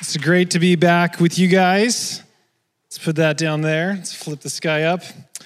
It's great to be back with you guys. Let's put that down there. Let's flip this guy up.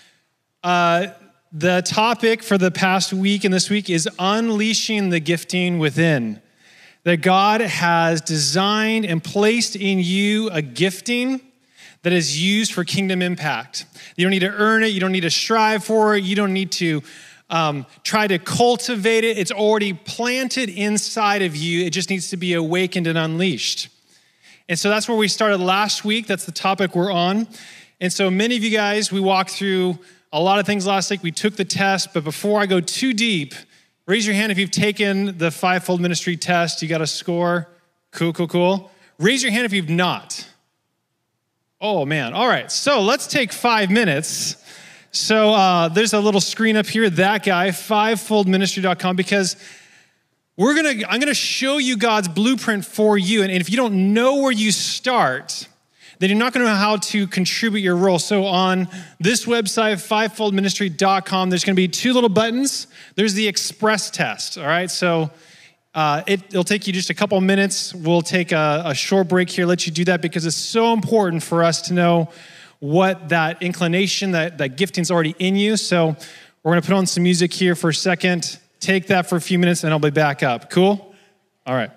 The topic for the past week and this week is unleashing the gifting within. That God has designed and placed in you a gifting that is used for kingdom impact. You don't need to earn it. You don't need to strive for it. You don't need to try to cultivate it. It's already planted inside of you. It just needs to be awakened and unleashed. And so that's where we started last week. That's the topic we're on. And so many of you guys, we walked through a lot of things last week. We took the test, but before I go too deep, raise your hand if you've taken the fivefold ministry test. You got a score. Cool. Raise your hand if you've not. Oh man, all right. So let's take 5 minutes. So there's a little screen up here, that guy, fivefoldministry.com, because I'm gonna show you God's blueprint for you. And if you don't know where you start, then you're not gonna know how to contribute your role. So on this website, fivefoldministry.com, there's gonna be 2 little buttons. There's the express test, all right? So it'll take you just a couple minutes. We'll take a short break here, let you do that, because it's so important for us to know what that inclination, that gifting's already in you. So we're gonna put on some music here for a second. Take that for a few minutes and I'll be back up. Cool? All right.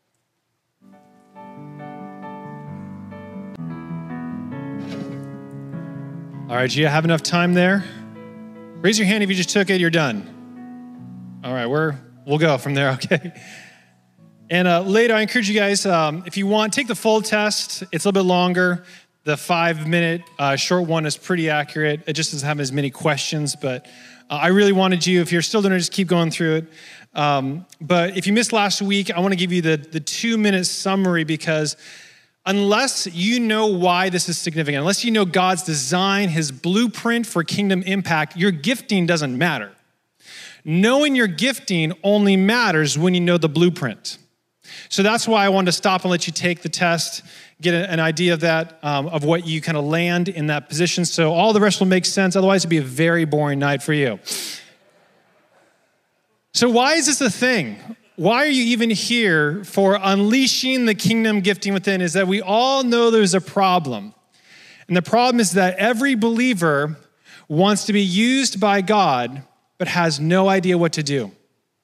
All right, do you have enough time there? Raise your hand if you just took it, you're done. All right, we'll go from there, okay? And later, I encourage you guys, if you want, take the full test. It's a little bit longer. The 5-minute short one is pretty accurate. It just doesn't have as many questions, but I really wanted you, if you're still doing it, just keep going through it. But if you missed last week, I want to give you the 2-minute summary, because unless you know why this is significant, unless you know God's design, his blueprint for kingdom impact, your gifting doesn't matter. Knowing your gifting only matters when you know the blueprint. So that's why I wanted to stop and let you take the test, get an idea of that, of what you kind of land in that position. So all the rest will make sense. Otherwise, it'd be a very boring night for you. So why is this a thing? Why are you even here for unleashing the kingdom gifting within? Is that we all know there's a problem. And the problem is that every believer wants to be used by God, but has no idea what to do.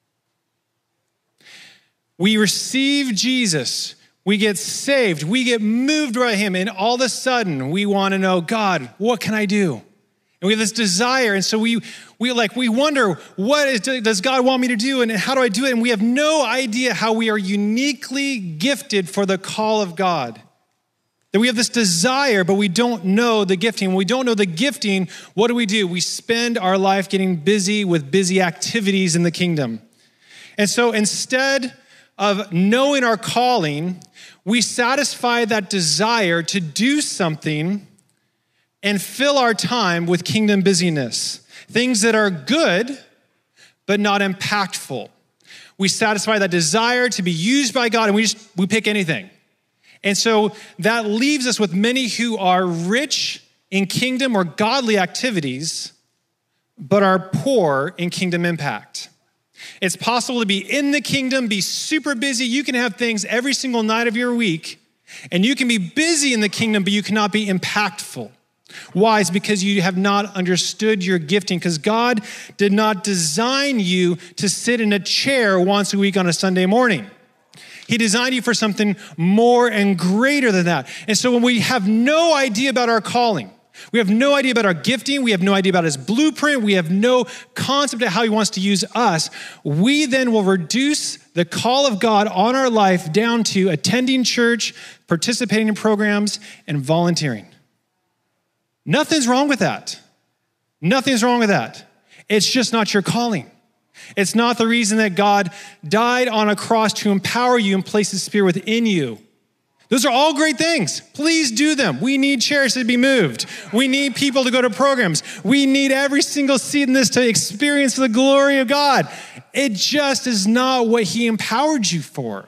We receive Jesus, we get saved, we get moved by him, and all of a sudden we want to know, God, what can I do? And we have this desire, and so we wonder, does God want me to do, and how do I do it? And we have no idea how we are uniquely gifted for the call of God. That we have this desire, but we don't know the gifting. When we don't know the gifting, what do? We spend our life getting busy with busy activities in the kingdom. And so instead of knowing our calling, we satisfy that desire to do something and fill our time with kingdom busyness. Things that are good, but not impactful. We satisfy that desire to be used by God, and we pick anything. And so that leaves us with many who are rich in kingdom or godly activities, but are poor in kingdom impact. It's possible to be in the kingdom, be super busy. You can have things every single night of your week, and you can be busy in the kingdom, but you cannot be impactful. Why? It's because you have not understood your gifting, because God did not design you to sit in a chair once a week on a Sunday morning. He designed you for something more and greater than that. And so when we have no idea about our calling, we have no idea about our gifting, we have no idea about his blueprint, we have no concept of how he wants to use us, we then will reduce the call of God on our life down to attending church, participating in programs, and volunteering. Nothing's wrong with that. Nothing's wrong with that. It's just not your calling. It's not the reason that God died on a cross to empower you and place his spirit within you. Those are all great things. Please do them. We need chairs to be moved. We need people to go to programs. We need every single seat in this to experience the glory of God. It just is not what he empowered you for.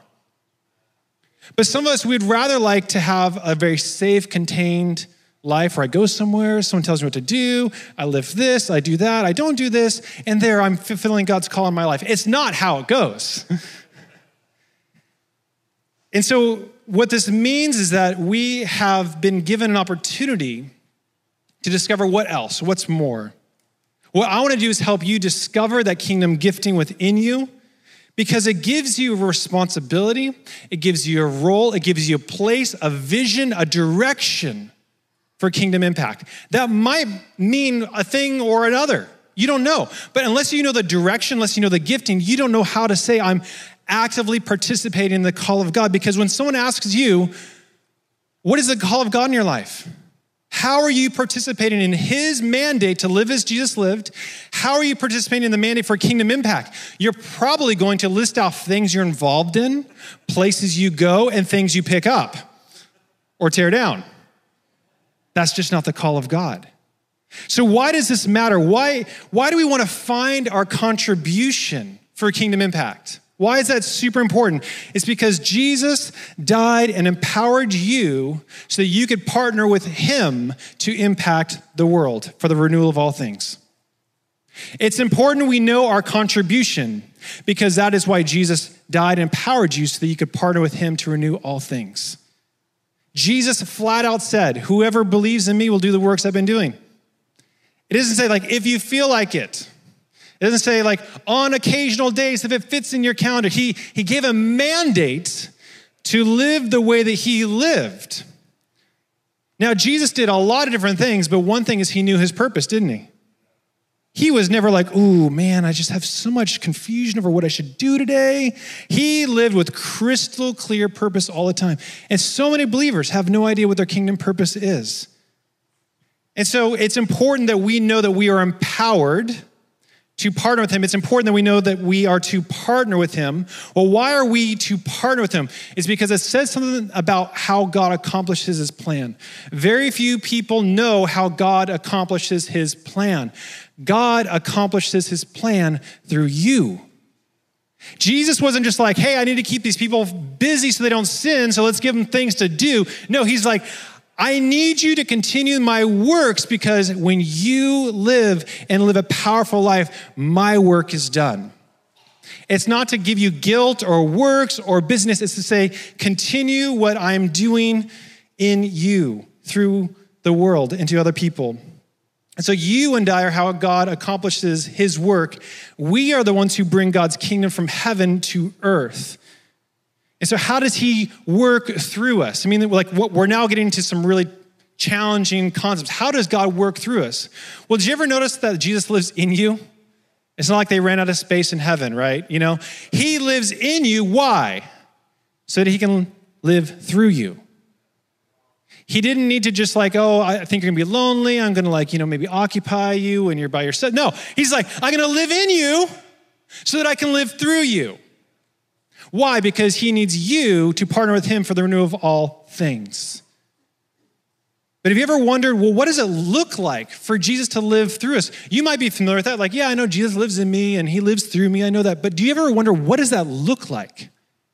But some of us, we'd rather like to have a very safe, contained life where I go somewhere, someone tells me what to do, I live this, I do that, I don't do this, and there I'm fulfilling God's call in my life. It's not how it goes. And so what this means is that we have been given an opportunity to discover what else, what's more. What I want to do is help you discover that kingdom gifting within you, because it gives you a responsibility, it gives you a role, it gives you a place, a vision, a direction for kingdom impact. That might mean a thing or another. You don't know. But unless you know the direction, unless you know the gifting, you don't know how to say, I'm actively participating in the call of God. Because when someone asks you, what is the call of God in your life? How are you participating in his mandate to live as Jesus lived? How are you participating in the mandate for kingdom impact? You're probably going to list out things you're involved in, places you go, and things you pick up or tear down. That's just not the call of God. So why does this matter? Why do we want to find our contribution for kingdom impact? Why is that super important? It's because Jesus died and empowered you so that you could partner with him to impact the world for the renewal of all things. It's important we know our contribution because that is why Jesus died and empowered you so that you could partner with him to renew all things. Jesus flat out said, whoever believes in me will do the works I've been doing. It doesn't say like, if you feel like it. It doesn't say like on occasional days if it fits in your calendar. He gave a mandate to live the way that he lived. Now, Jesus did a lot of different things, but one thing is he knew his purpose, didn't he? He was never like, ooh, man, I just have so much confusion over what I should do today. He lived with crystal clear purpose all the time. And so many believers have no idea what their kingdom purpose is. And so it's important that we know that we are empowered to partner with him. It's important that we know that we are to partner with him. Well, why are we to partner with him? It's because it says something about how God accomplishes his plan. Very few people know how God accomplishes his plan. God accomplishes his plan through you. Jesus wasn't just like, hey, I need to keep these people busy so they don't sin, so let's give them things to do. No, he's like, I need you to continue my works because when you live and live a powerful life, my work is done. It's not to give you guilt or works or business. It's to say, continue what I'm doing in you through the world and to other people. And so you and I are how God accomplishes his work. We are the ones who bring God's kingdom from heaven to earth. And so how does he work through us? I mean, like we're now getting into some really challenging concepts. How does God work through us? Well, did you ever notice that Jesus lives in you? It's not like they ran out of space in heaven, right? You know, he lives in you. Why? So that he can live through you. He didn't need to just like, oh, I think you're gonna be lonely. I'm gonna like, maybe occupy you when you're by yourself. No, he's like, I'm gonna live in you so that I can live through you. Why? Because he needs you to partner with him for the renewal of all things. But have you ever wondered, well, what does it look like for Jesus to live through us? You might be familiar with that. Like, yeah, I know Jesus lives in me and he lives through me. I know that. But do you ever wonder, what does that look like?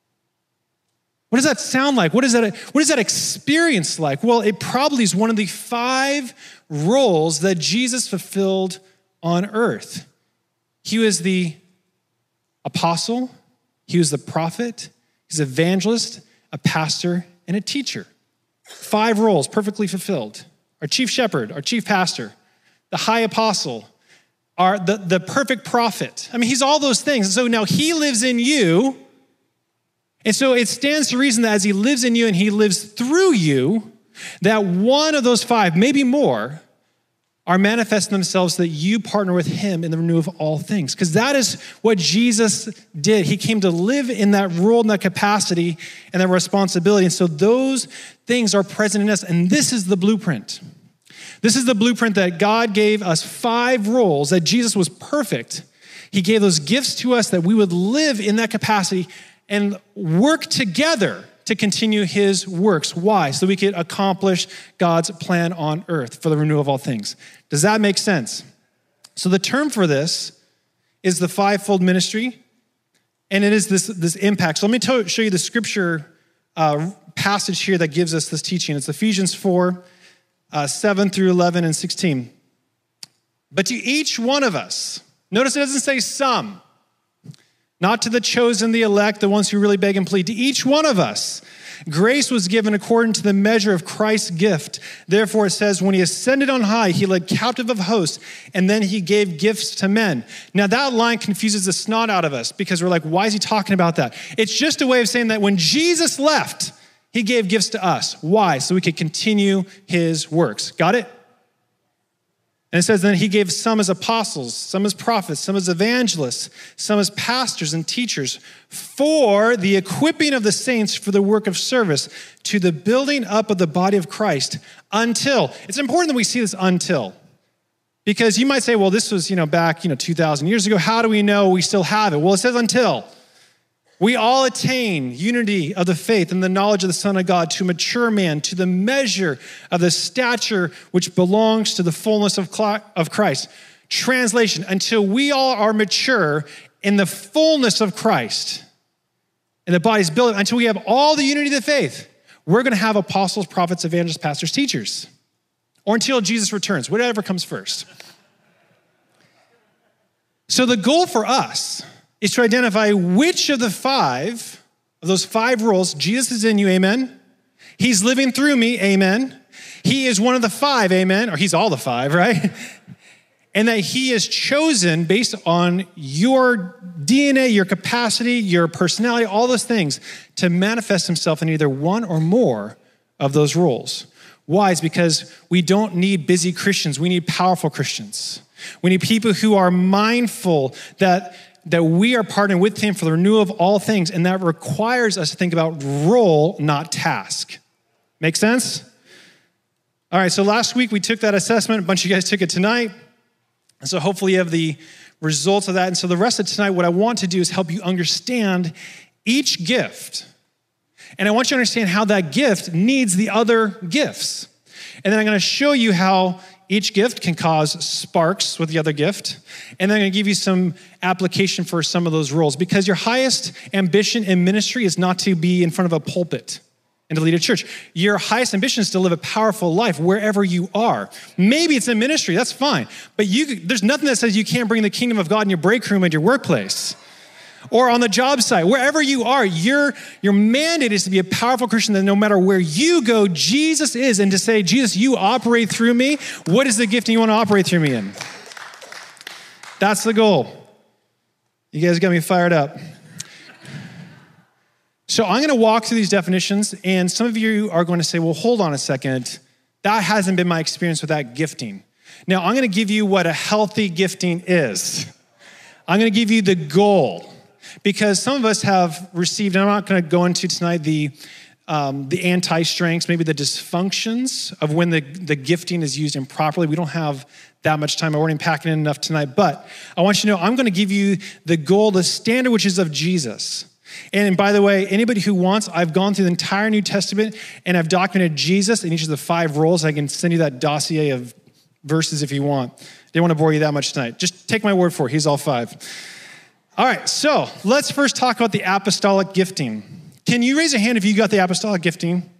What does that sound like? What is that experience like? Well, it probably is one of the 5 roles that Jesus fulfilled on earth. He was the apostle. He was the prophet, he's an evangelist, a pastor, and a teacher. 5 roles perfectly fulfilled. Our chief shepherd, our chief pastor, the high apostle, the perfect prophet. I mean, he's all those things. And so now he lives in you. And so it stands to reason that as he lives in you and he lives through you, that one of those 5, maybe more, are manifesting themselves so that you partner with him in the renewal of all things. Because that is what Jesus did. He came to live in that role, in that capacity, and that responsibility. And so those things are present in us. And this is the blueprint. This is the blueprint that God gave us 5 roles, that Jesus was perfect. He gave those gifts to us that we would live in that capacity and work together to continue his works. Why? So we could accomplish God's plan on earth for the renewal of all things. Does that make sense? So the term for this is the 5-fold ministry, and it is this impact. So let me show you the scripture passage here that gives us this teaching. It's Ephesians 4, 7 through 11 and 16. But to each one of us, notice it doesn't say some, not to the chosen, the elect, the ones who really beg and plead. To each one of us, Grace was given according to the measure of Christ's gift. Therefore, it says, when he ascended on high, he led captive of hosts, and then he gave gifts to men. Now, that line confuses the snot out of us because we're like, why is he talking about that? It's just a way of saying that when Jesus left, he gave gifts to us. Why? So we could continue his works. Got it? And it says, then he gave some as apostles, some as prophets, some as evangelists, some as pastors and teachers for the equipping of the saints for the work of service to the building up of the body of Christ until. It's important that we see this until. Because you might say, well, this was, back, 2,000 years ago. How do we know we still have it? Well, it says until. We all attain unity of the faith and the knowledge of the Son of God to mature man, to the measure of the stature which belongs to the fullness of Christ. Translation, until we all are mature in the fullness of Christ, and the body's built, until we have all the unity of the faith, we're going to have apostles, prophets, evangelists, pastors, teachers, or until Jesus returns, whatever comes first. So the goal for us is to identify which of those five roles, Jesus is in you, amen. He's living through me, amen. He is one of the five, amen. Or he's all the five, right? And that he is chosen based on your DNA, your capacity, your personality, all those things to manifest himself in either one or more of those roles. Why? It's because we don't need busy Christians. We need powerful Christians. We need people who are mindful that we are partnering with him for the renewal of all things, and that requires us to think about role, not task. Make sense? All right, so last week we took that assessment. A bunch of you guys took it tonight. And so hopefully you have the results of that. And so the rest of tonight, what I want to do is help you understand each gift. And I want you to understand how that gift needs the other gifts. And then I'm going to show you how each gift can cause sparks with the other gift. And then I'm going to give you some application for some of those roles, because your highest ambition in ministry is not to be in front of a pulpit and to lead a church. Your highest ambition is to live a powerful life wherever you are. Maybe it's in ministry, that's fine. But there's nothing that says you can't bring the kingdom of God in your break room at your workplace or on the job site. Wherever you are, your mandate is to be a powerful Christian that no matter where you go, Jesus is, and to say, Jesus, you operate through me. What is the gift you want to operate through me in? That's the goal. You guys got me fired up. So I'm going to walk through these definitions, and some of you are going to say, well, hold on a second. That hasn't been my experience with that gifting. Now, I'm going to give you what a healthy gifting is. I'm going to give you the goal, because some of us have received, and I'm not going to go into tonight the anti-strengths, maybe the dysfunctions of when the gifting is used improperly. We don't have that much time. I'm already packing in enough tonight, but I want you to know I'm going to give you the goal, the standard, which is of Jesus. And by the way, anybody who wants, I've gone through the entire New Testament and I've documented Jesus in each of the five roles. I can send you that dossier of verses if you want. Didn't want to bore you that much tonight. Just take my word for it. He's all five. All right, so let's first talk about the apostolic gifting. Can you raise a hand if you got the apostolic gifting?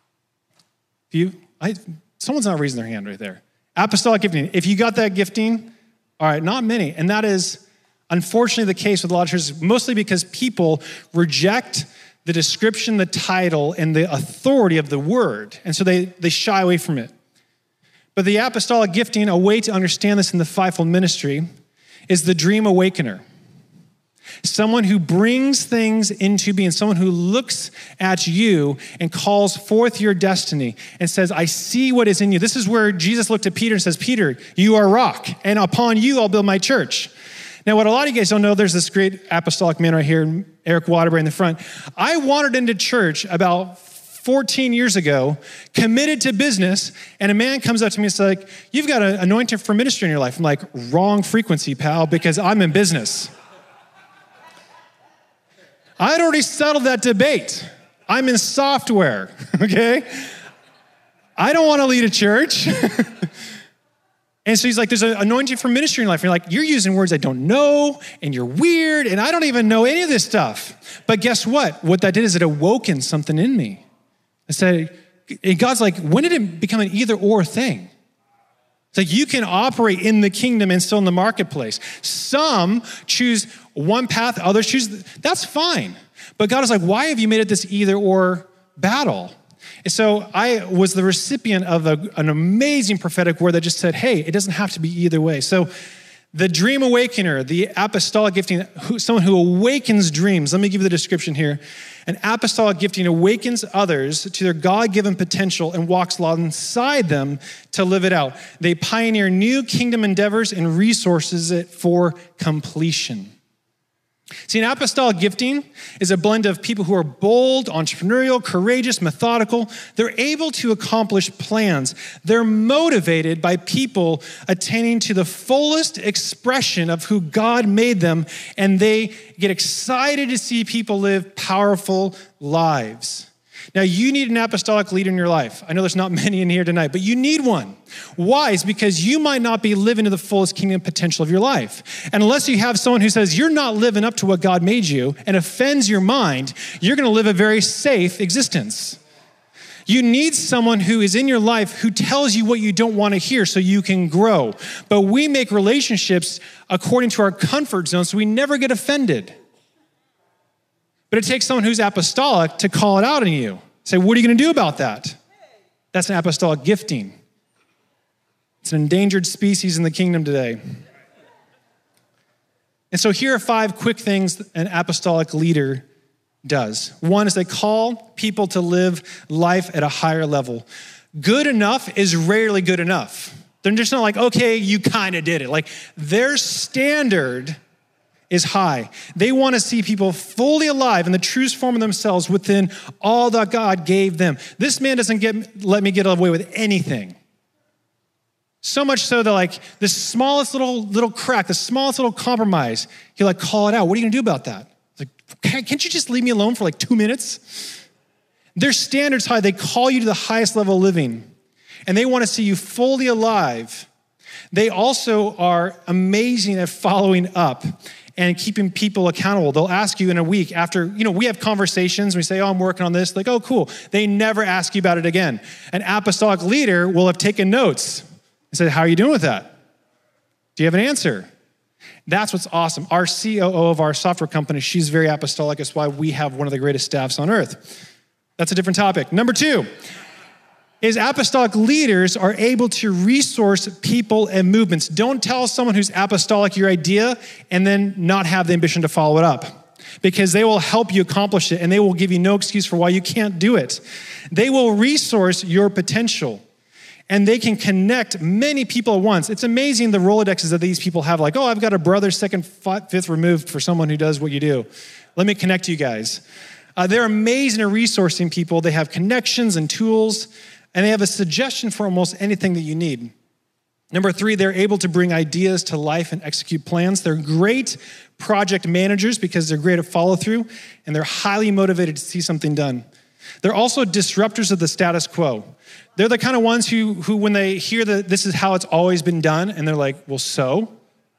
Someone's not raising their hand right there. Apostolic gifting. If you got that gifting, all right, not many. And that is unfortunately the case with a lot of churches, mostly because people reject the description, the title, and the authority of the word. And so they shy away from it. But the apostolic gifting, a way to understand this in the fivefold ministry, is the dream awakener. Someone who brings things into being, someone who looks at you and calls forth your destiny and says, I see what is in you. This is where Jesus looked at Peter and says, Peter, you are rock, and upon you I'll build my church. Now, what a lot of you guys don't know, there's this great apostolic man right here, Eric Waterbury in the front. I wandered into church about 14 years ago, committed to business, and a man comes up to me and says, like, you've got an anointing for ministry in your life. I'm like, wrong frequency, pal, because I'm in business. I'd already settled that debate. I'm in software, okay? I don't want to lead a church. And so he's like, there's an anointing for ministry in your life. And you're like, you're using words I don't know, and you're weird, and I don't even know any of this stuff. But guess what? What that did is it awoken something in me. I said, and God's like, when did it become an either or thing? It's like you can operate in the kingdom and still in the marketplace. Some choose one path, others choose, that's fine. But God is like, why have you made it this either or battle. And so I was the recipient of an amazing prophetic word that just said, hey, it doesn't have to be either way. So the dream awakener, the apostolic gifting, someone who awakens dreams. Let me give you the description here. An apostolic gifting awakens others to their God-given potential and walks alongside them to live it out. They pioneer new kingdom endeavors and resources it for completion. See, an apostolic gifting is a blend of people who are bold, entrepreneurial, courageous, methodical. They're able to accomplish plans. They're motivated by people attaining to the fullest expression of who God made them, and they get excited to see people live powerful lives. Now, you need an apostolic leader in your life. I know there's not many in here tonight, but you need one. Why? It's because you might not be living to the fullest kingdom potential of your life. And unless you have someone who says you're not living up to what God made you and offends your mind, you're going to live a very safe existence. You need someone who is in your life who tells you what you don't want to hear so you can grow. But we make relationships according to our comfort zone, so we never get offended. But it takes someone who's apostolic to call it out in you. Say, what are you going to do about that? That's an apostolic gifting. It's an endangered species in the kingdom today. And so here are 5 quick things an apostolic leader does. One is they call people to live life at a higher level. Good enough is rarely good enough. They're just not like, okay, you kind of did it. Like their standard is high. They want to see people fully alive in the truest form of themselves within all that God gave them. This man doesn't let me get away with anything. So much so that like the smallest little crack, the smallest little compromise, he'll like call it out. What are you gonna do about that? It's like, can't you just leave me alone for like 2 minutes? Their standard's high. They call you to the highest level of living, and they want to see you fully alive. They also are amazing at following up and keeping people accountable. They'll ask you in a week after, we have conversations, we say, oh, I'm working on this. Like, oh, cool. They never ask you about it again. An apostolic leader will have taken notes and said, how are you doing with that? Do you have an answer? That's what's awesome. Our COO of our software company, she's very apostolic. That's why we have one of the greatest staffs on earth. That's a different topic. Number 2 is apostolic leaders are able to resource people and movements. Don't tell someone who's apostolic your idea and then not have the ambition to follow it up, because they will help you accomplish it and they will give you no excuse for why you can't do it. They will resource your potential and they can connect many people at once. It's amazing the Rolodexes that these people have, like, oh, I've got a brother, 2nd, 5th removed for someone who does what you do. Let me connect you guys. They're amazing at resourcing people. They have connections and tools, and they have a suggestion for almost anything that you need. Number 3, they're able to bring ideas to life and execute plans. They're great project managers because they're great at follow through, and they're highly motivated to see something done. They're also disruptors of the status quo. They're the kind of ones who when they hear that this is how it's always been done, and they're like, well, so?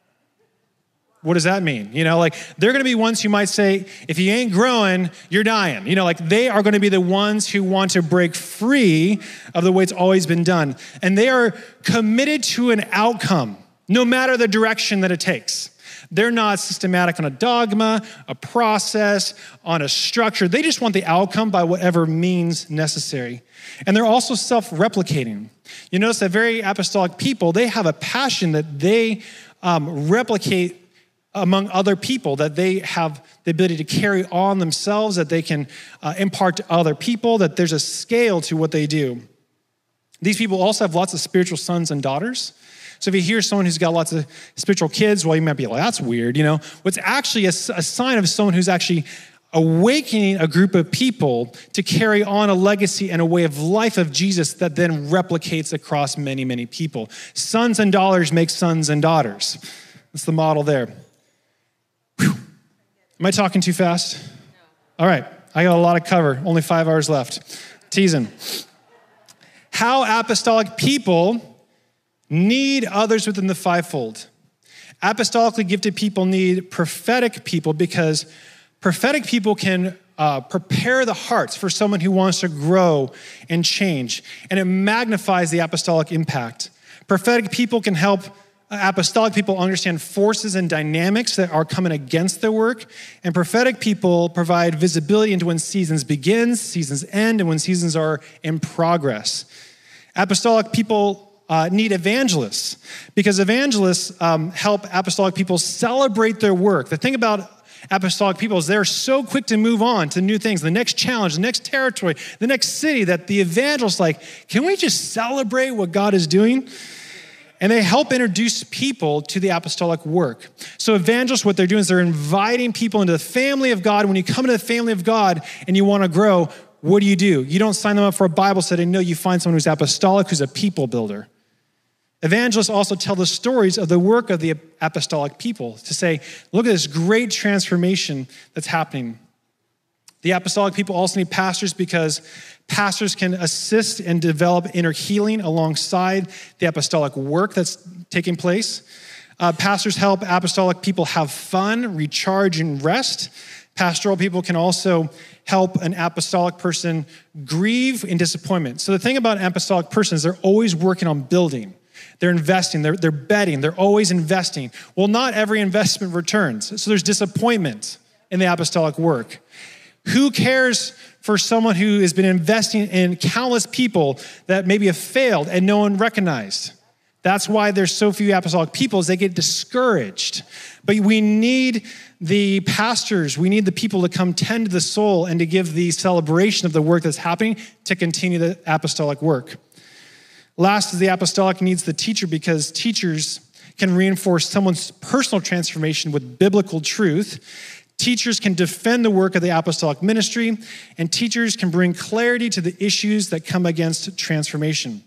What does that mean? They're gonna be ones who might say, if you ain't growing, you're dying. They are gonna be the ones who want to break free of the way it's always been done. And they are committed to an outcome, no matter the direction that it takes. They're not systematic on a dogma, a process, on a structure. They just want the outcome by whatever means necessary. And they're also self-replicating. You notice that very apostolic people, they have a passion that they replicate among other people, that they have the ability to carry on themselves, that they can impart to other people, that there's a scale to what they do. These people also have lots of spiritual sons and daughters. So if you hear someone who's got lots of spiritual kids, well, you might be like, that's weird, What's actually a sign of someone who's actually awakening a group of people to carry on a legacy and a way of life of Jesus that then replicates across many, many people. Sons and daughters make sons and daughters. That's the model there. Whew. Am I talking too fast? No. All right, I got a lot of cover, only 5 hours left. Teasing. How apostolic people need others within the fivefold. Apostolically gifted people need prophetic people because prophetic people can prepare the hearts for someone who wants to grow and change, and it magnifies the apostolic impact. Prophetic people can help apostolic people understand forces and dynamics that are coming against their work, and prophetic people provide visibility into when seasons begin, seasons end, and when seasons are in progress. Apostolic people need evangelists because evangelists help apostolic people celebrate their work. The thing about apostolic people is they're so quick to move on to new things, the next challenge, the next territory, the next city, that the evangelist's like, can we just celebrate what God is doing? And they help introduce people to the apostolic work. So evangelists, what they're doing is they're inviting people into the family of God. When you come into the family of God and you want to grow, what do? You don't sign them up for a Bible study. No, you find someone who's apostolic, who's a people builder. Evangelists also tell the stories of the work of the apostolic people to say, look at this great transformation that's happening. The apostolic people also need pastors because pastors can assist and develop inner healing alongside the apostolic work that's taking place. Pastors help apostolic people have fun, recharge, and rest. Pastoral people can also help an apostolic person grieve in disappointment. So the thing about an apostolic person is they're always working on building. They're investing, they're betting, they're always investing. Well, not every investment returns. So there's disappointment in the apostolic work. Who cares for someone who has been investing in countless people that maybe have failed and no one recognized? That's why there's so few apostolic people, is they get discouraged. But we need the pastors, we need the people to come tend to the soul and to give the celebration of the work that's happening to continue the apostolic work. Last is the apostolic needs the teacher because teachers can reinforce someone's personal transformation with biblical truth. Teachers can defend the work of the apostolic ministry, and teachers can bring clarity to the issues that come against transformation.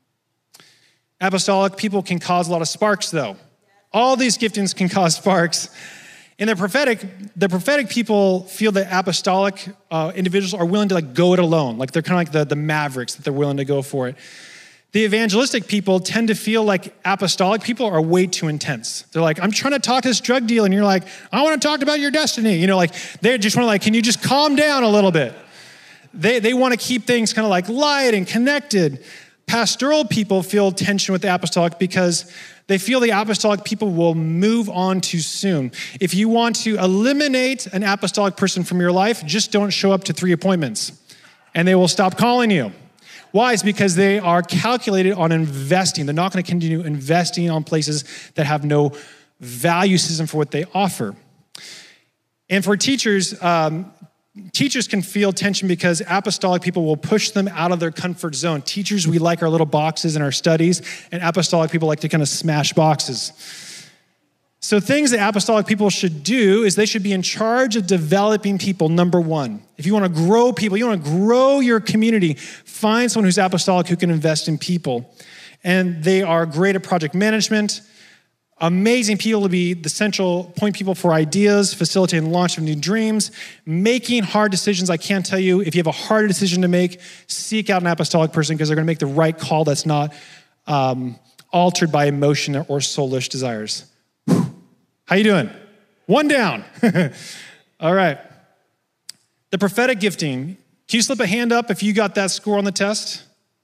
Apostolic people can cause a lot of sparks, though. All these giftings can cause sparks. In the prophetic people feel that apostolic individuals are willing to go it alone. Like they're kind of like the mavericks, that they're willing to go for it. The evangelistic people tend to feel like apostolic people are way too intense. They're like, I'm trying to talk to this drug dealer, and you're like, I want to talk about your destiny. They just want to can you just calm down a little bit? They want to keep things kind of light and connected. Pastoral people feel tension with the apostolic because they feel the apostolic people will move on too soon. If you want to eliminate an apostolic person from your life, just don't show up to 3 appointments, and they will stop calling you. Why? It's because they are calculated on investing. They're not going to continue investing on places that have no value system for what they offer. And for teachers, teachers can feel tension because apostolic people will push them out of their comfort zone. Teachers, we like our little boxes in our studies, and apostolic people like to kind of smash boxes. So things that apostolic people should do is they should be in charge of developing people, number one. If you want to grow people, you want to grow your community, find someone who's apostolic who can invest in people. And they are great at project management, amazing people to be the central point people for ideas, facilitating the launch of new dreams, making hard decisions. I can't tell you, if you have a hard decision to make, seek out an apostolic person because they're going to make the right call that's not altered by emotion or soulish desires. How you doing? 1 down. All right. The prophetic gifting. Can you slip a hand up if you got that score on the test?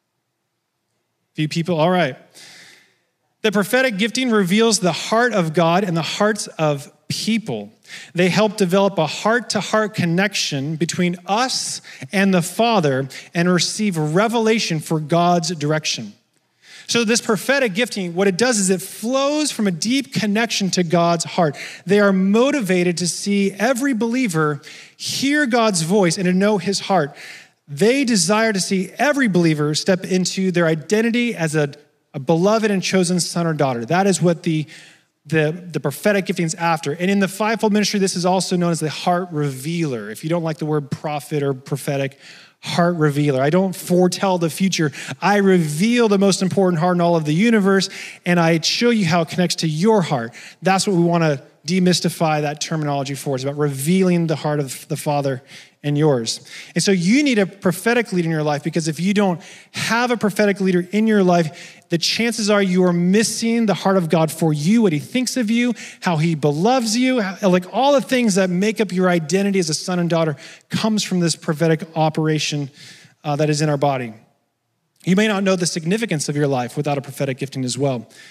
Few people. All right. The prophetic gifting reveals the heart of God and the hearts of people. They help develop a heart-to-heart connection between us and the Father and receive revelation for God's direction. So this prophetic gifting, what it does is it flows from a deep connection to God's heart. They are motivated to see every believer hear God's voice and to know his heart. They desire to see every believer step into their identity as a beloved and chosen son or daughter. That is what the prophetic gifting is after. And in the fivefold ministry, this is also known as the heart revealer. If you don't like the word prophet or prophetic, heart revealer. I don't foretell the future. I reveal the most important heart in all of the universe, and I show you how it connects to your heart. That's what we want to demystify that terminology for. It's about revealing the heart of the Father and yours. And so you need a prophetic leader in your life, because if you don't have a prophetic leader in your life, the chances are you are missing the heart of God for you, what he thinks of you, how he beloves you, all the things that make up your identity as a son and daughter comes from this prophetic operation that is in our body. You may not know the significance of your life without a prophetic gifting as well.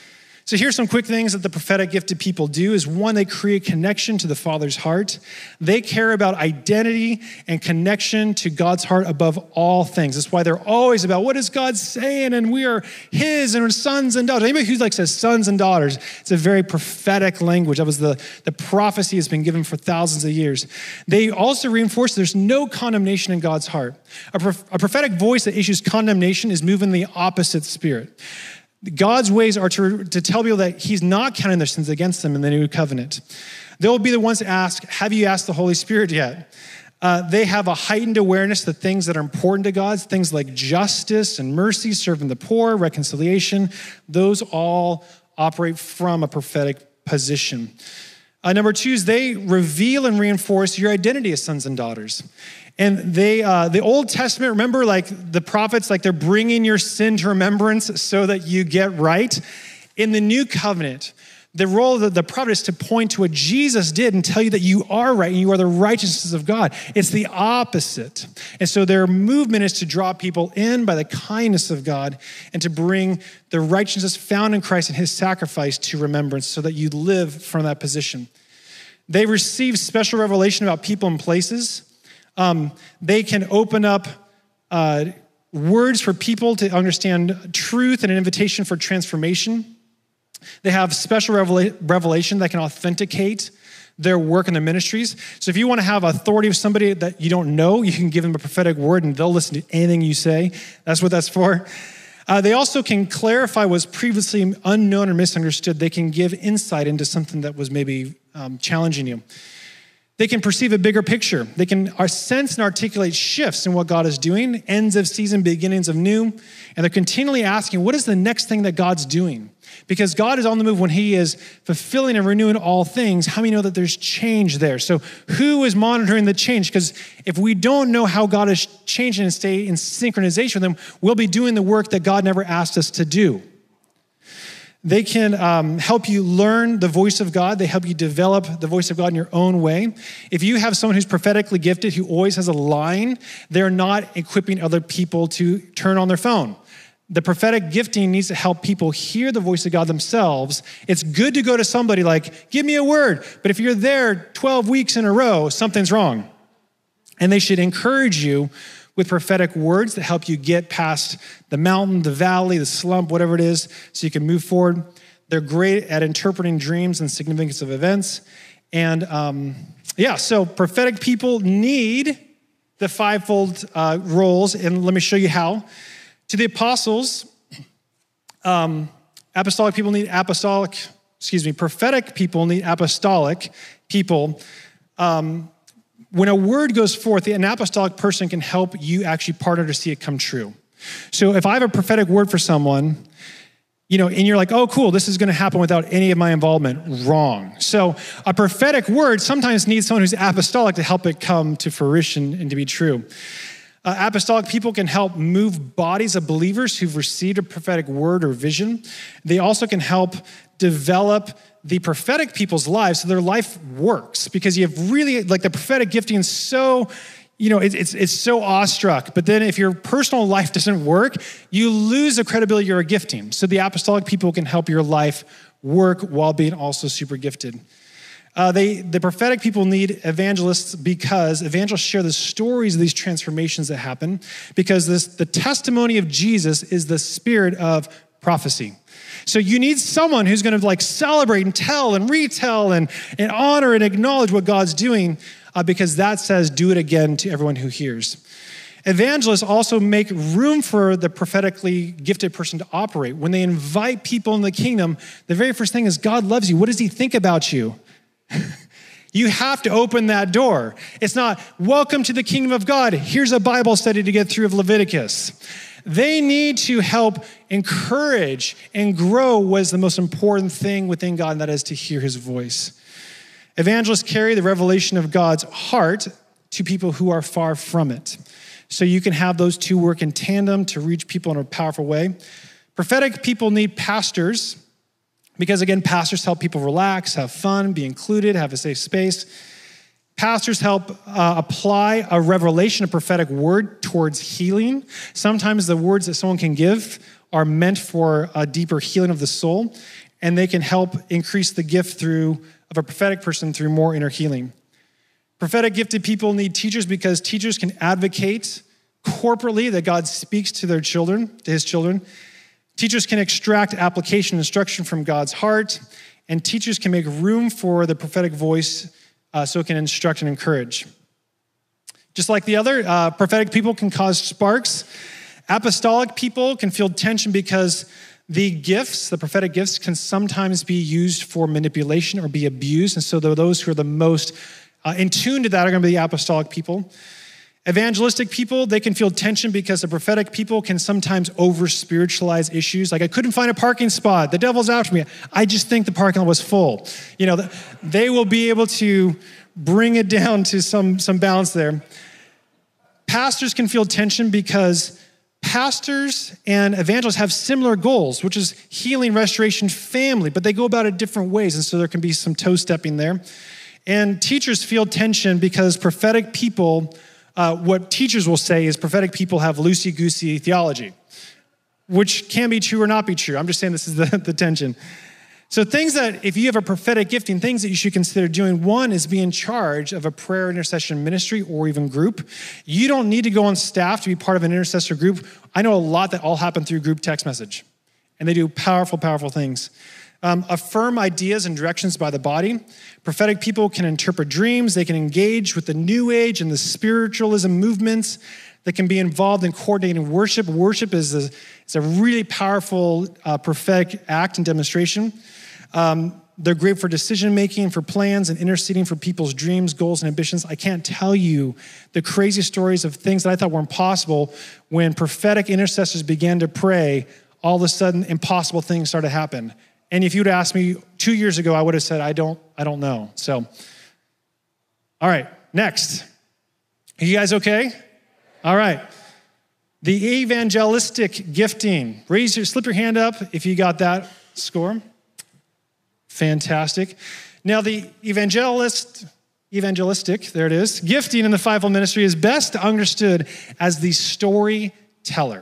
So here's some quick things that the prophetic gifted people do is one, they create connection to the Father's heart. They care about identity and connection to God's heart above all things. That's why they're always about what is God saying and we are his and we're sons and daughters. Anybody who says sons and daughters, it's a very prophetic language. That was the prophecy has been given for thousands of years. They also reinforce there's no condemnation in God's heart. A prophetic voice that issues condemnation is moving the opposite spirit. God's ways are to tell people that he's not counting their sins against them in the new covenant. They'll be the ones to ask, have you asked the Holy Spirit yet? They have a heightened awareness of the things that are important to God, things like justice and mercy, serving the poor, reconciliation. Those all operate from a prophetic position. Number two is they reveal and reinforce your identity as sons and daughters. And they, the Old Testament, remember like the prophets, like they're bringing your sin to remembrance so that you get right. In the new covenant, the role of the prophet is to point to what Jesus did and tell you that you are right and you are the righteousness of God. It's the opposite. And so their movement is to draw people in by the kindness of God and to bring the righteousness found in Christ and his sacrifice to remembrance so that you live from that position. They receive special revelation about people and places. They can open up words for people to understand truth and an invitation for transformation. They have special revelation that can authenticate their work in their ministries. So if you want to have authority of somebody that you don't know, you can give them a prophetic word and they'll listen to anything you say. That's what that's for. They also can clarify what's previously unknown or misunderstood. They can give insight into something that was maybe challenging you. They can perceive a bigger picture. They can sense and articulate shifts in what God is doing, ends of season, beginnings of new. And they're continually asking, what is the next thing that God's doing? Because God is on the move when he is fulfilling and renewing all things. How many know that there's change there? So who is monitoring the change? Because if we don't know how God is changing and stay in synchronization with him, we'll be doing the work that God never asked us to do. They can help you learn the voice of God. They help you develop the voice of God in your own way. If you have someone who's prophetically gifted, who always has a line, they're not equipping other people to turn on their phone. The prophetic gifting needs to help people hear the voice of God themselves. It's good to go to somebody like, give me a word. But if you're there 12 weeks in a row, something's wrong. And they should encourage you with prophetic words that help you get past the mountain, the valley, the slump, whatever it is, so you can move forward. They're great at interpreting dreams and significance of events. And so prophetic people need the fivefold roles, and let me show you how. To the apostles, prophetic people need apostolic people. When a word goes forth, an apostolic person can help you actually partner to see it come true. So if I have a prophetic word for someone, and you're like, oh, cool, this is going to happen without any of my involvement. Wrong. So a prophetic word sometimes needs someone who's apostolic to help it come to fruition and to be true. Apostolic people can help move bodies of believers who've received a prophetic word or vision. They also can help develop the prophetic people's lives so their life works, because you have really, like, the prophetic gifting is so, it's so awestruck. But then if your personal life doesn't work, you lose the credibility of your gifting. So the apostolic people can help your life work while being also super gifted. The prophetic people need evangelists because evangelists share the stories of these transformations that happen, because the testimony of Jesus is the spirit of prophecy. So you need someone who's going to celebrate and tell and retell and honor and acknowledge what God's doing, because that says do it again to everyone who hears. Evangelists also make room for the prophetically gifted person to operate. When they invite people in the kingdom, the very first thing is, God loves you. What does he think about you? You have to open that door. It's not, welcome to the kingdom of God. Here's a Bible study to get through of Leviticus. They need to help encourage and grow what is the most important thing within God, and that is to hear his voice. Evangelists carry the revelation of God's heart to people who are far from it. So you can have those two work in tandem to reach people in a powerful way. Prophetic people need pastors, because again, pastors help people relax, have fun, be included, have a safe space. Pastors help apply a revelation, a prophetic word towards healing. Sometimes the words that someone can give are meant for a deeper healing of the soul. and they can help increase the gift of a prophetic person through more inner healing. Prophetic gifted people need teachers because teachers can advocate corporately that God speaks to their children, to his children. Teachers can extract application instruction from God's heart, and teachers can make room for the prophetic voice so it can instruct and encourage. Just like the other, prophetic people can cause sparks. Apostolic people can feel tension because the prophetic gifts, can sometimes be used for manipulation or be abused. And so those who are the most in tune to that are going to be the apostolic people. Evangelistic people, they can feel tension because the prophetic people can sometimes over-spiritualize issues. Like, I couldn't find a parking spot. The devil's after me. I just think the parking lot was full. They will be able to bring it down to some balance there. Pastors can feel tension because pastors and evangelists have similar goals, which is healing, restoration, family, but they go about it different ways, and so there can be some toe-stepping there. And teachers feel tension because prophetic people, what teachers will say is prophetic people have loosey-goosey theology, which can be true or not be true. I'm just saying this is the tension. So things that, if you have a prophetic gifting, things that you should consider doing, one is be in charge of a prayer intercession ministry or even group. You don't need to go on staff to be part of an intercessor group. I know a lot that all happen through group text message, and they do powerful, powerful things. Affirm ideas and directions by the body. Prophetic people can interpret dreams. They can engage with the New Age and the spiritualism movements. They can be involved in coordinating worship. Worship is a really powerful prophetic act and demonstration. They're great for decision-making, for plans, and interceding for people's dreams, goals, and ambitions. I can't tell you the crazy stories of things that I thought were impossible. When prophetic intercessors began to pray, all of a sudden, impossible things started to happen. And if you'd asked me 2 years ago, I would have said, I don't know. So, all right, next. Are you guys okay? All right. The evangelistic gifting. Slip your hand up if you got that score. Fantastic. Now, the evangelistic, there it is, gifting in the fivefold ministry is best understood as the storyteller.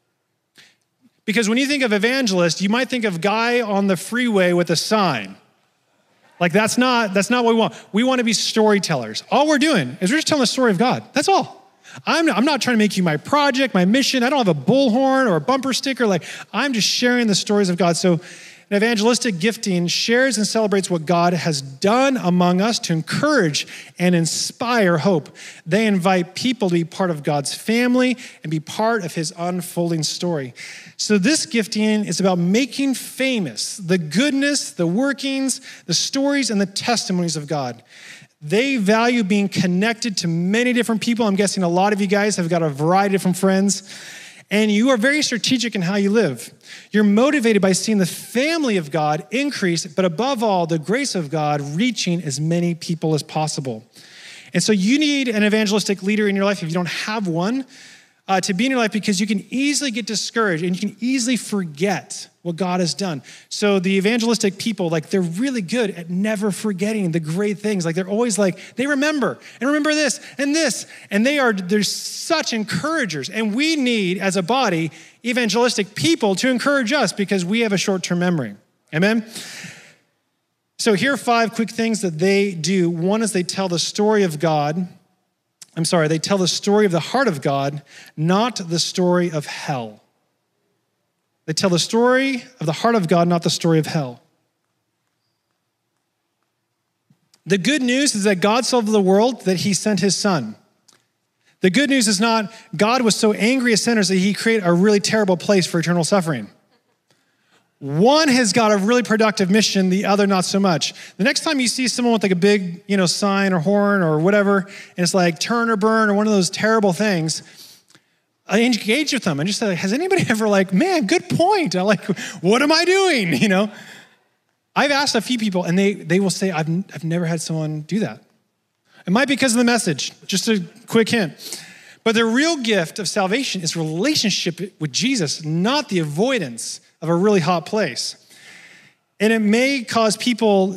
Because when you think of evangelist, you might think of guy on the freeway with a sign. Like, that's not what we want. We want to be storytellers. All we're doing is we're just telling the story of God. That's all. I'm not trying to make you my project, my mission. I don't have a bullhorn or a bumper sticker. Like, I'm just sharing the stories of God. So an evangelistic gifting shares and celebrates what God has done among us to encourage and inspire hope. They invite people to be part of God's family and be part of his unfolding story. So this gifting is about making famous the goodness, the workings, the stories, and the testimonies of God. They value being connected to many different people. I'm guessing a lot of you guys have got a variety of different friends. And you are very strategic in how you live. You're motivated by seeing the family of God increase, but above all, the grace of God reaching as many people as possible. And so you need an evangelistic leader in your life if you don't have one, to be in your life, because you can easily get discouraged and you can easily forget what God has done. So the evangelistic people, they're really good at never forgetting the great things. They're always they remember this, and they're such encouragers. And we need, as a body, evangelistic people to encourage us because we have a short-term memory. Amen? So here are 5 quick things that they do. One is they tell the story of God. They tell the story of the heart of God, not the story of hell. They tell the story of the heart of God, not the story of hell. The good news is that God so loved the world that he sent his son. The good news is not God was so angry at sinners that he created a really terrible place for eternal suffering. One has got a really productive mission, the other not so much. The next time you see someone with a big, sign or horn or whatever, and it's like turn or burn or one of those terrible things, I engage with them and just say, has anybody ever man, good point. What am I doing? I've asked a few people and they will say, I've never had someone do that. It might be because of the message, just a quick hint. But the real gift of salvation is relationship with Jesus, not the avoidance of a really hot place. And it may cause people,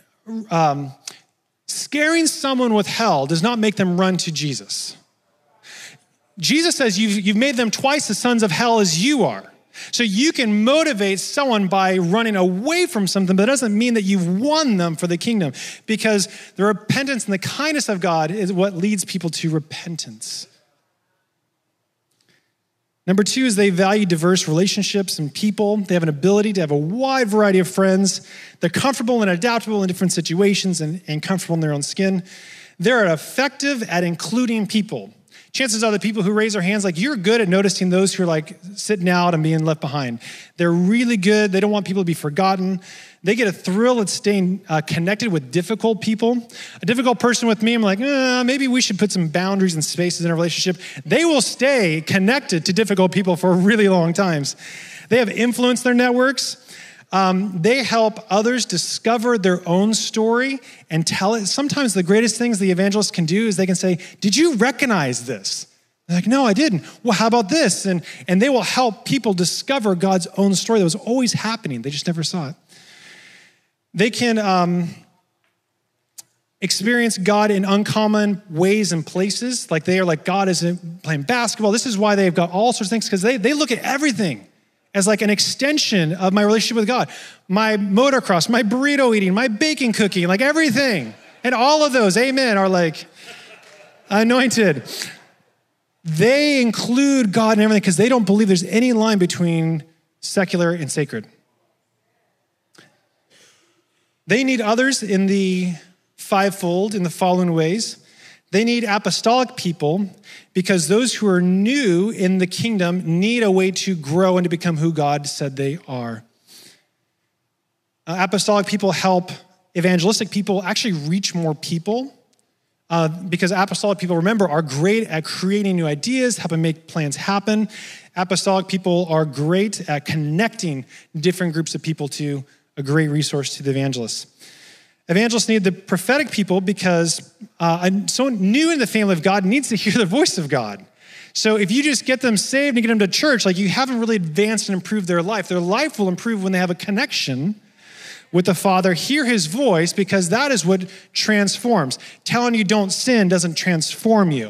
scaring someone with hell does not make them run to Jesus. Jesus says you've made them twice the sons of hell as you are. So you can motivate someone by running away from something, but it doesn't mean that you've won them for the kingdom, because the repentance and the kindness of God is what leads people to repentance. Number 2 is they value diverse relationships and people. They have an ability to have a wide variety of friends. They're comfortable and adaptable in different situations and comfortable in their own skin. They're effective at including people. Chances are the people who raise their hands, like, you're good at noticing those who are like sitting out and being left behind. They're really good. They don't want people to be forgotten. They get a thrill at staying connected with difficult people. A difficult person with me, I'm like, maybe we should put some boundaries and spaces in a relationship. They will stay connected to difficult people for really long times. They have influence in their networks. They help others discover their own story and tell it. Sometimes the greatest things the evangelist can do is they can say, did you recognize this? They're like, no, I didn't. Well, how about this? And they will help people discover God's own story that was always happening. They just never saw it. They can experience God in uncommon ways and places. Like they are like, God isn't playing basketball. This is why they've got all sorts of things, because they look at everything as like an extension of my relationship with God. My motocross, my burrito eating, my baking cooking, like everything. And all of those, amen, are like anointed. They include God in everything because they don't believe there's any line between secular and sacred. They need others in the fivefold in the following ways. They need apostolic people because those who are new in the kingdom need a way to grow and to become who God said they are. Apostolic people help evangelistic people actually reach more people because apostolic people, remember, are great at creating new ideas, helping make plans happen. Apostolic people are great at connecting different groups of people to a great resource to the evangelists. Evangelists need the prophetic people because someone new in the family of God needs to hear the voice of God. So if you just get them saved and get them to church, like you haven't really advanced and improved their life. Their life will improve when they have a connection with the Father, hear his voice, because that is what transforms. Telling you don't sin doesn't transform you.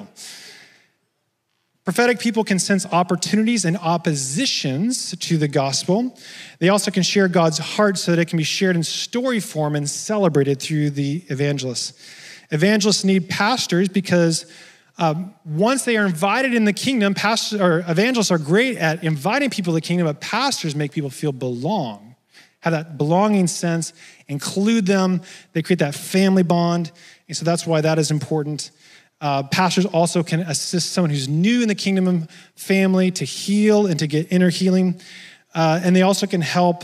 Prophetic people can sense opportunities and oppositions to the gospel. They also can share God's heart so that it can be shared in story form and celebrated through the evangelists. Evangelists need pastors because once they are invited in the kingdom, pastors or evangelists are great at inviting people to the kingdom, but pastors make people feel belong, have that belonging sense, include them. They create that family bond. And so that's why that is important. Pastors also can assist someone who's new in the kingdom family to heal and to get inner healing. And they also can help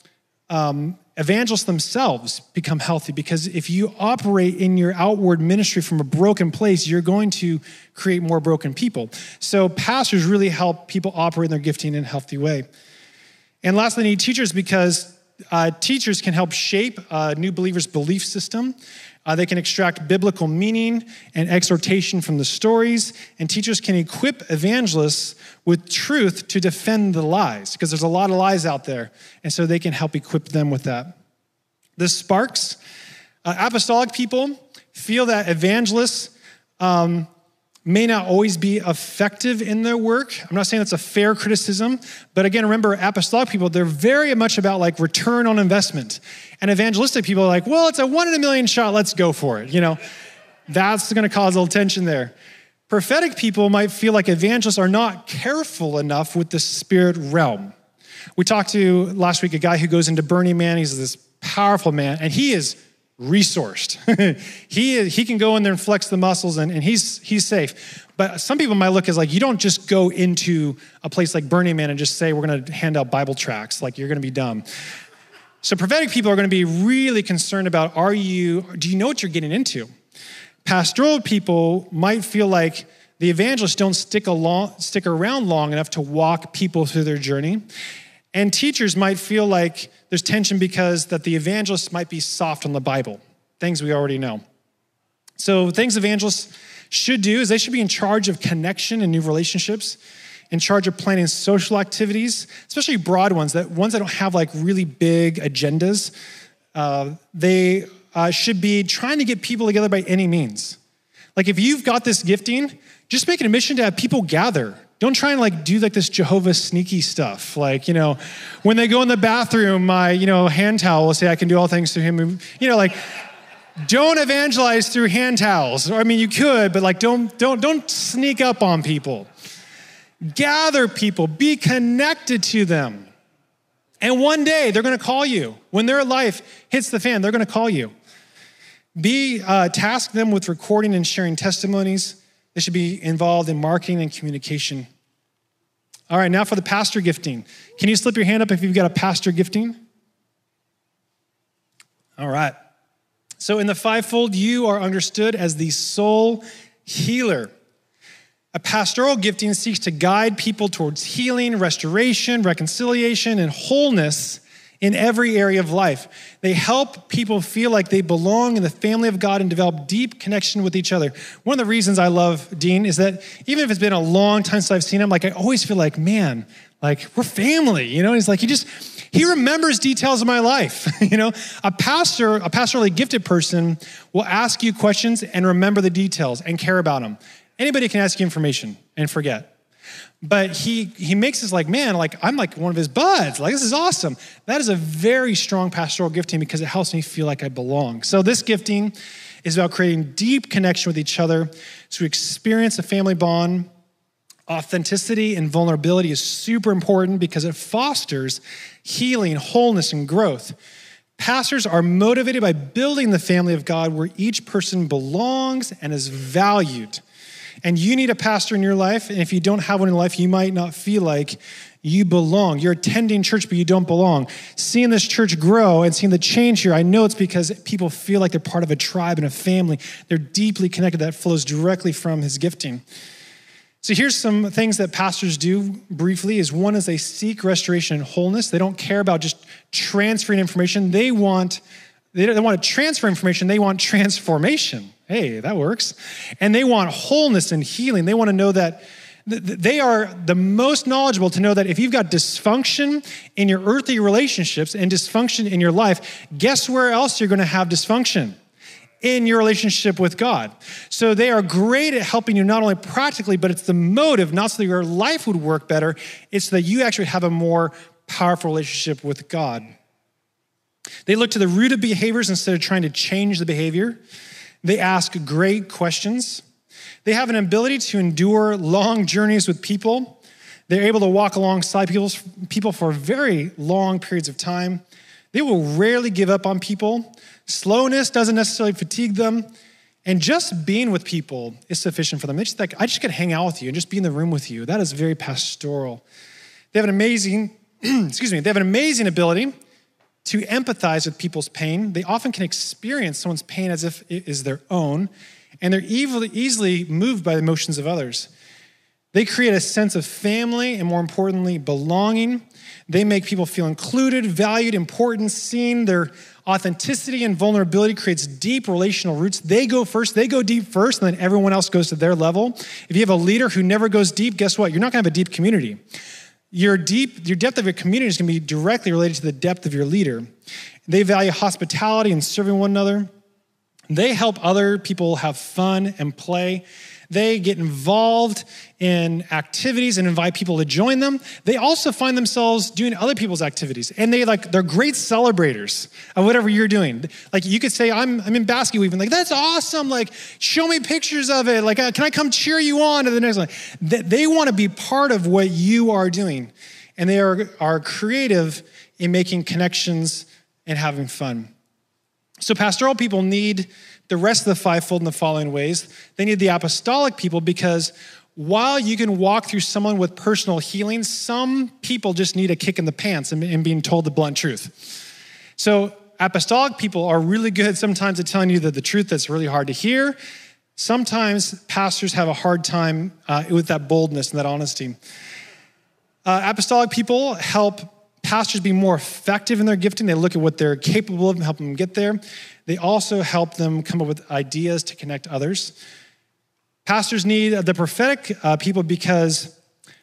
evangelists themselves become healthy, because if you operate in your outward ministry from a broken place, you're going to create more broken people. So pastors really help people operate in their gifting in a healthy way. And lastly, they need teachers because teachers can help shape a new believer's belief system. They can extract biblical meaning and exhortation from the stories, and teachers can equip evangelists with truth to defend the lies, because there's a lot of lies out there, and so they can help equip them with that. The sparks, apostolic people feel that evangelists may not always be effective in their work. I'm not saying that's a fair criticism, but again, remember, apostolic people, they're very much about like return on investment. And evangelistic people are like, well, it's a 1 in a million shot, let's go for it. You know, that's gonna cause a little tension there. Prophetic people might feel like evangelists are not careful enough with the spirit realm. We talked to last week a guy who goes into Burning Man. He's this powerful man, and he is resourced. he can go in there and flex the muscles, and he's safe. But some people might look as like, you don't just go into a place like Burning Man and just say, we're gonna hand out Bible tracts, like you're gonna be dumb. So prophetic people are gonna be really concerned about, do you know what you're getting into? Pastoral people might feel like the evangelists don't stick around long enough to walk people through their journey. And teachers might feel like there's tension because that the evangelists might be soft on the Bible, things we already know. So things evangelists should do is they should be in charge of connection and new relationships, in charge of planning social activities, especially broad ones that don't have like really big agendas. They should be trying to get people together by any means. Like if you've got this gifting, just make it a mission to have people gather don't try and like do like this Jehovah's sneaky stuff. Like, when they go in the bathroom, my, hand towel will say, I can do all things through him. Like, don't evangelize through hand towels. I mean, you could, but like, don't sneak up on people. Gather people, be connected to them. And one day they're going to call you. When their life hits the fan, they're going to call you. Task them with recording and sharing testimonies. They should be involved in marketing and communication. All right, now for the pastor gifting. Can you slip your hand up if you've got a pastor gifting? All right. So in the fivefold, you are understood as the soul healer. A pastoral gifting seeks to guide people towards healing, restoration, reconciliation, and wholeness in every area of life. They help people feel like they belong in the family of God and develop deep connection with each other. One of the reasons I love Dean is that even if it's been a long time since I've seen him, like I always feel like, man, like we're family, He's like, he remembers details of my life, A pastorally gifted person will ask you questions and remember the details and care about them. Anybody can ask you information and forget. But he makes us like, man, like I'm like one of his buds. Like, this is awesome. That is a very strong pastoral gifting because it helps me feel like I belong. So this gifting is about creating deep connection with each other so we experience a family bond. Authenticity and vulnerability is super important because it fosters healing, wholeness, and growth. Pastors are motivated by building the family of God where each person belongs and is valued. And you need a pastor in your life, and if you don't have one in your life, you might not feel like you belong. You're attending church, but you don't belong. Seeing this church grow and seeing the change here, I know it's because people feel like they're part of a tribe and a family. They're deeply connected. That flows directly from his gifting. So here's some things that pastors do briefly. One is they seek restoration and wholeness. They don't care about just transferring information. They don't want to transfer information. They want transformation. Hey, that works. And they want wholeness and healing. They want to know that they are the most knowledgeable to know that if you've got dysfunction in your earthly relationships and dysfunction in your life, guess where else you're going to have dysfunction? In your relationship with God. So they are great at helping you not only practically, but it's the motive, not so that your life would work better, it's so that you actually have a more powerful relationship with God. They look to the root of behaviors instead of trying to change the behavior. They ask great questions. They have an ability to endure long journeys with people. They're able to walk alongside people for very long periods of time. They will rarely give up on people. Slowness doesn't necessarily fatigue them. And just being with people is sufficient for them. They just like, I just could hang out with you and just be in the room with you. That is very pastoral. They have an amazing, they have an amazing ability to empathize with people's pain. They often can experience someone's pain as if it is their own, and they're easily moved by the emotions of others. They create a sense of family and, more importantly, belonging. They make people feel included, valued, important, seen. Their authenticity and vulnerability creates deep relational roots. They go first, they go deep first, and then everyone else goes to their level. If you have a leader who never goes deep, guess what? You're not gonna have a deep community. Your depth of your community is gonna be directly related to the depth of your leader. They value hospitality and serving one another. They help other people have fun and play. They get involved in activities and invite people to join them. They also find themselves doing other people's activities. And they're great celebrators of whatever you're doing. Like you could say, I'm in basket weaving. Like, that's awesome. Like, show me pictures of it. Like, can I come cheer you on to the next one? They want to be part of what you are doing. And they are creative in making connections and having fun. So pastoral people need the rest of the fivefold in the following ways. They need the apostolic people because while you can walk through someone with personal healing, some people just need a kick in the pants and being told the blunt truth. So apostolic people are really good sometimes at telling you the truth that's really hard to hear. Sometimes pastors have a hard time with that boldness and that honesty. Apostolic people help pastors be more effective in their gifting. They look at what they're capable of and help them get there. They also help them come up with ideas to connect others. Pastors need the prophetic people because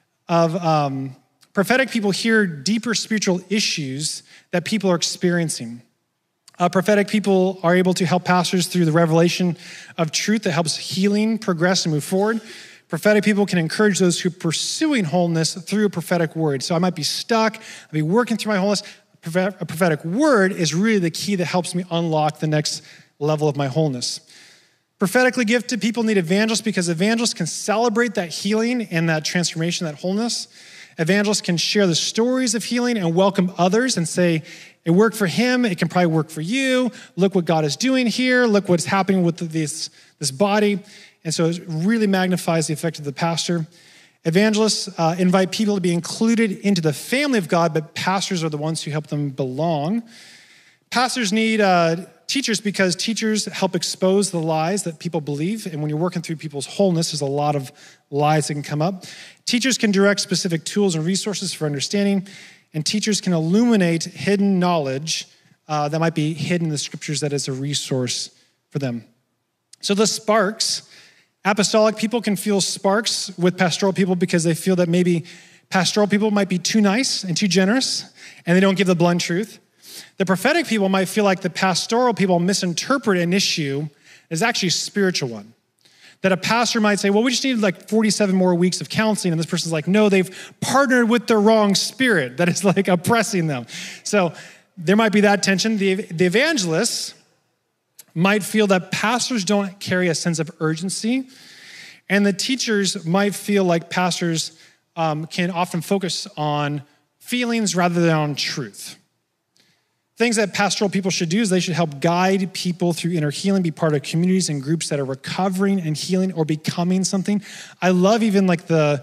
of prophetic people hear deeper spiritual issues that people are experiencing. Prophetic people are able to help pastors through the revelation of truth that helps healing progress and move forward. Prophetic people can encourage those who are pursuing wholeness through a prophetic word. So I might be stuck, I'll be working through my wholeness. A prophetic word is really the key that helps me unlock the next level of my wholeness. Prophetically gifted people need evangelists because evangelists can celebrate that healing and that transformation, that wholeness. Evangelists can share the stories of healing and welcome others and say, it worked for him, it can probably work for you. Look what God is doing here. Look what's happening with this body. And so it really magnifies the effect of the pastor. Evangelists invite people to be included into the family of God, but pastors are the ones who help them belong. Pastors need teachers because teachers help expose the lies that people believe. And when you're working through people's wholeness, there's a lot of lies that can come up. Teachers can direct specific tools and resources for understanding. And teachers can illuminate hidden knowledge that might be hidden in the scriptures that is a resource for them. So the sparks. Apostolic people can feel sparks with pastoral people because they feel that maybe pastoral people might be too nice and too generous, and they don't give the blunt truth. The prophetic people might feel like the pastoral people misinterpret an issue as actually a spiritual one. That a pastor might say, well, we just need like 47 more weeks of counseling, and this person's like, no, they've partnered with the wrong spirit that is like oppressing them. So there might be that tension. The evangelists might feel that pastors don't carry a sense of urgency, and the teachers might feel like pastors can often focus on feelings rather than on truth. Things that pastoral people should do is they should help guide people through inner healing, be part of communities and groups that are recovering and healing or becoming something. I love even like the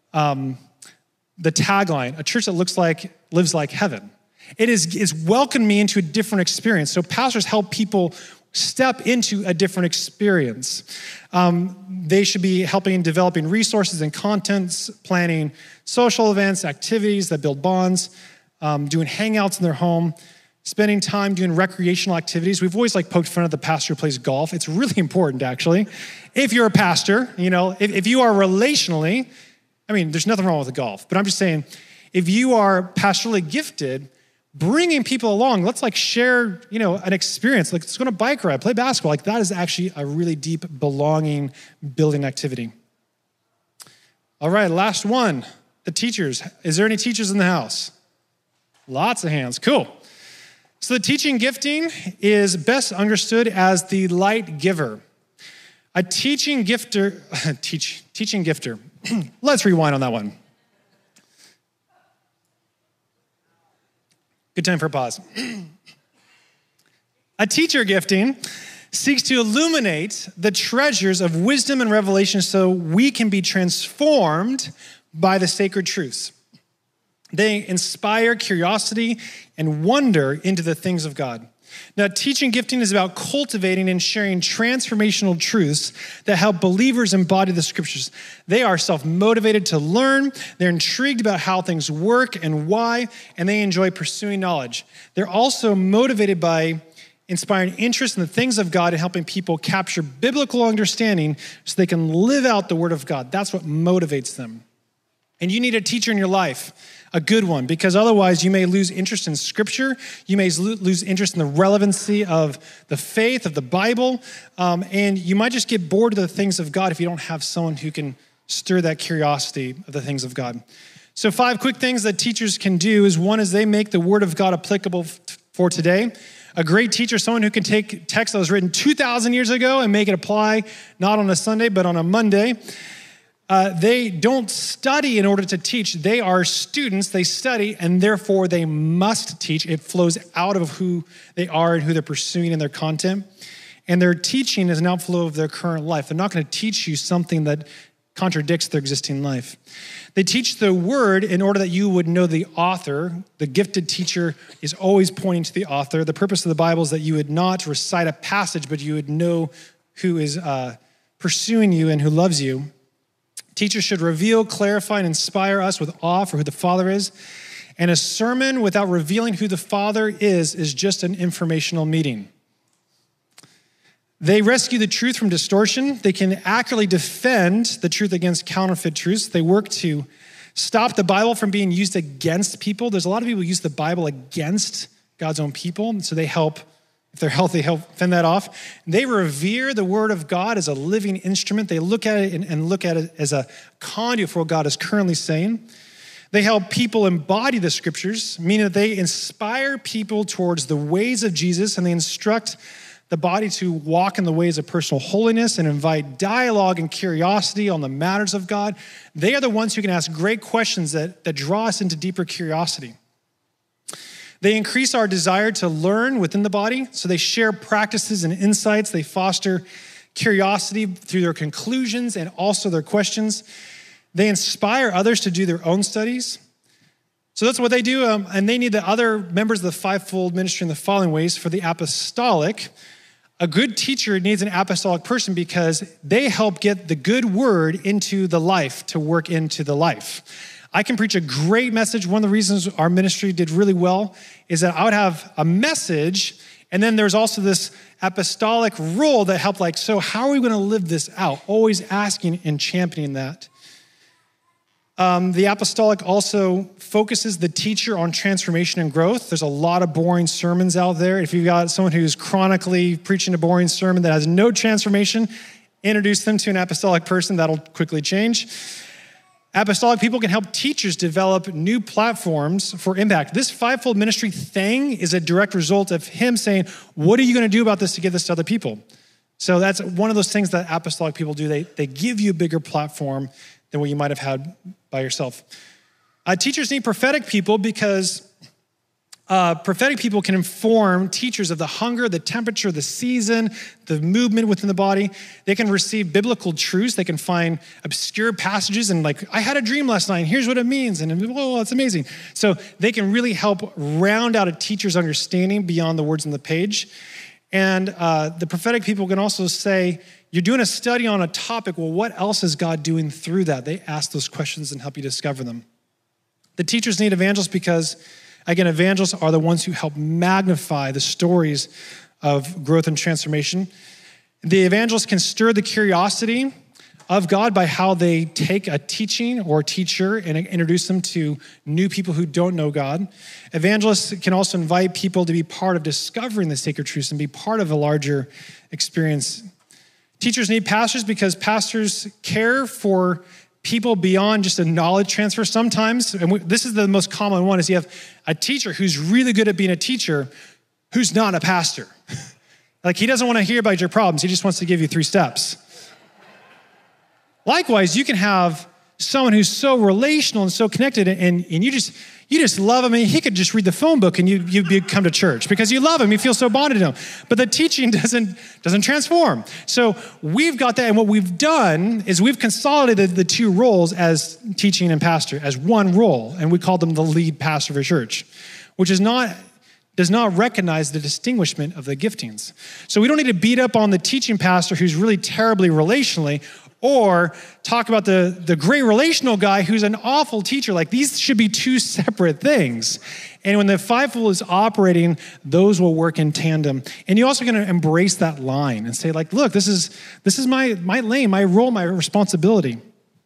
tagline, a church that lives like heaven. It's welcomed me into a different experience. So pastors help people step into a different experience. They should be helping in developing resources and contents, planning social events, activities that build bonds, doing hangouts in their home, spending time doing recreational activities. We've always poked fun at the pastor who plays golf. It's really important, actually. If you're a pastor, if you are relationally, there's nothing wrong with the golf, but I'm just saying, if you are pastorally gifted, bringing people along, let's share, an experience. Let's go on a bike ride, play basketball. That is actually a really deep belonging building activity. All right, last one, the teachers. Is there any teachers in the house? Lots of hands, cool. So the teaching gifting is best understood as the light giver. A teaching gifter, teaching gifter. Let's rewind on that one. Good time for a pause. A teacher gifting seeks to illuminate the treasures of wisdom and revelation so we can be transformed by the sacred truths. They inspire curiosity and wonder into the things of God. Now, teaching gifting is about cultivating and sharing transformational truths that help believers embody the scriptures. They are self-motivated to learn, they're intrigued about how things work and why, and they enjoy pursuing knowledge. They're also motivated by inspiring interest in the things of God and helping people capture biblical understanding so they can live out the word of God. That's what motivates them. And you need a teacher in your life, a good one, because otherwise you may lose interest in scripture, you may lose interest in the relevancy of the faith, of the Bible, and you might just get bored of the things of God if you don't have someone who can stir that curiosity of the things of God. So 5 quick things that teachers can do is one is they make the word of God applicable for today. A great teacher, someone who can take text that was written 2,000 years ago and make it apply not on a Sunday, but on a Monday. They don't study in order to teach. They are students, they study, and therefore they must teach. It flows out of who they are and who they're pursuing in their content. And their teaching is an outflow of their current life. They're not going to teach you something that contradicts their existing life. They teach the word in order that you would know the author. The gifted teacher is always pointing to the author. The purpose of the Bible is that you would not recite a passage, but you would know who is pursuing you and who loves you. Teachers should reveal, clarify, and inspire us with awe for who the Father is. And a sermon without revealing who the Father is just an informational meeting. They rescue the truth from distortion. They can accurately defend the truth against counterfeit truths. They work to stop the Bible from being used against people. There's a lot of people who use the Bible against God's own people, and so they help if they're healthy, help fend that off. They revere the word of God as a living instrument. They look at it and look at it as a conduit for what God is currently saying. They help people embody the scriptures, meaning that they inspire people towards the ways of Jesus, and they instruct the body to walk in the ways of personal holiness and invite dialogue and curiosity on the matters of God. They are the ones who can ask great questions that draw us into deeper curiosity. They increase our desire to learn within the body, so they share practices and insights. They foster curiosity through their conclusions and also their questions. They inspire others to do their own studies. So that's what they do, and they need the other members of the fivefold ministry in the following ways. For the apostolic, a good teacher needs an apostolic person because they help get the good word into the life, to work into the life. I can preach a great message. One of the reasons our ministry did really well is that I would have a message, and then there's also this apostolic role that helped, like, so how are we going to live this out? Always asking and championing that. The apostolic also focuses the teacher on transformation and growth. There's a lot of boring sermons out there. If you've got someone who's chronically preaching a boring sermon that has no transformation, introduce them to an apostolic person. That'll quickly change. Apostolic people can help teachers develop new platforms for impact. This fivefold ministry thing is a direct result of him saying, what are you going to do about this to give this to other people? So that's one of those things that apostolic people do. They give you a bigger platform than what you might have had by yourself. Teachers need prophetic people because prophetic people can inform teachers of the hunger, the temperature, the season, the movement within the body. They can receive biblical truths. They can find obscure passages and, like, I had a dream last night, and here's what it means, and whoa, that's amazing. So they can really help round out a teacher's understanding beyond the words on the page. And the prophetic people can also say, you're doing a study on a topic, well, what else is God doing through that? They ask those questions and help you discover them. The teachers need evangelists because, again, evangelists are the ones who help magnify the stories of growth and transformation. The evangelists can stir the curiosity of God by how they take a teaching or a teacher and introduce them to new people who don't know God. Evangelists can also invite people to be part of discovering the sacred truths and be part of a larger experience. Teachers need pastors because pastors care for people beyond just a knowledge transfer. Sometimes, and this is the most common one, is you have a teacher who's really good at being a teacher who's not a pastor. Like, he doesn't want to hear about your problems. He just wants to give you 3 steps. Likewise, you can have someone who's so relational and so connected, and you just love him, and he could just read the phone book and you'd come to church because you love him, you feel so bonded to him. But the teaching doesn't transform. So we've got that, and what we've done is we've consolidated the 2 roles as teaching and pastor as one role, and we call them the lead pastor of a church, which does not recognize the distinguishment of the giftings. So we don't need to beat up on the teaching pastor who's really terribly relationally, or talk about the great relational guy who's an awful teacher. Like, these should be 2 separate things. And when the fivefold is operating, those will work in tandem. And you're also going to embrace that line and say, like, look, this is my lane, my role, my responsibility.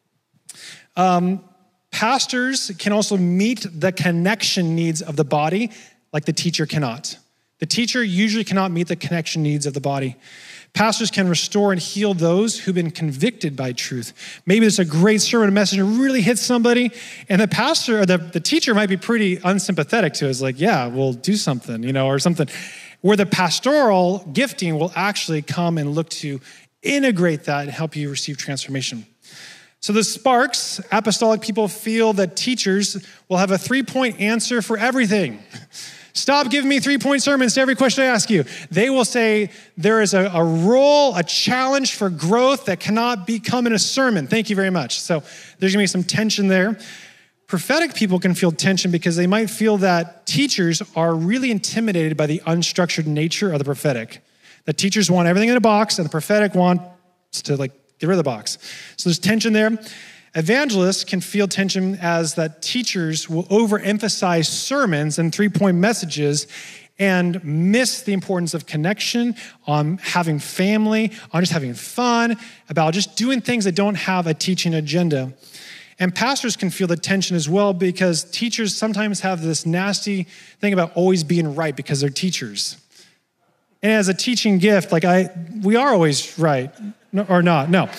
Pastors can also meet the connection needs of the body like the teacher cannot. The teacher usually cannot meet the connection needs of the body. Pastors can restore and heal those who've been convicted by truth. Maybe it's a great sermon message and really hits somebody, and the pastor or the teacher might be pretty unsympathetic to it. It's like, yeah, we'll do something, or something. Where the pastoral gifting will actually come and look to integrate that and help you receive transformation. So the sparks, apostolic people feel that teachers will have a 3-point answer for everything. Stop giving me 3-point sermons to every question I ask you. They will say there is a role, a challenge for growth that cannot become in a sermon. Thank you very much. So there's going to be some tension there. Prophetic people can feel tension because they might feel that teachers are really intimidated by the unstructured nature of the prophetic. The teachers want everything in a box, and the prophetic wants to, like, get rid of the box. So there's tension there. Evangelists can feel tension as that teachers will overemphasize sermons and 3-point messages and miss the importance of connection, on having family, on just having fun, about just doing things that don't have a teaching agenda. And pastors can feel the tension as well because teachers sometimes have this nasty thing about always being right because they're teachers. And as a teaching gift, we are always right, or not, no.